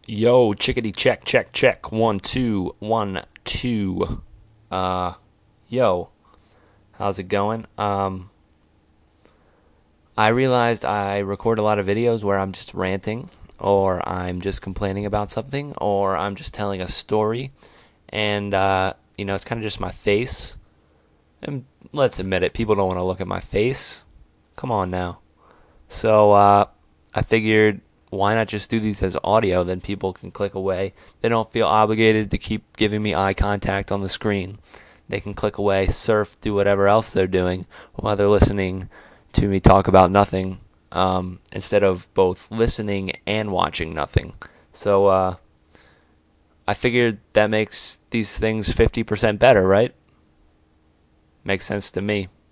Yo, chickadee check, check, check. 1, 2, 1, 2. Yo, how's it going? I realized I record a lot of videos where I'm just ranting, or I'm just complaining about something, or I'm just telling a story, and it's kind of just my face. And let's admit it, people don't want to look at my face. Come on now. So I figured, why not just do these as audio? Then people can click away. They don't feel obligated to keep giving me eye contact on the screen. They can click away, surf, do whatever else they're doing while they're listening to me talk about nothing, instead of both listening and watching nothing. So I figured that makes these things 50% better, right? Makes sense to me.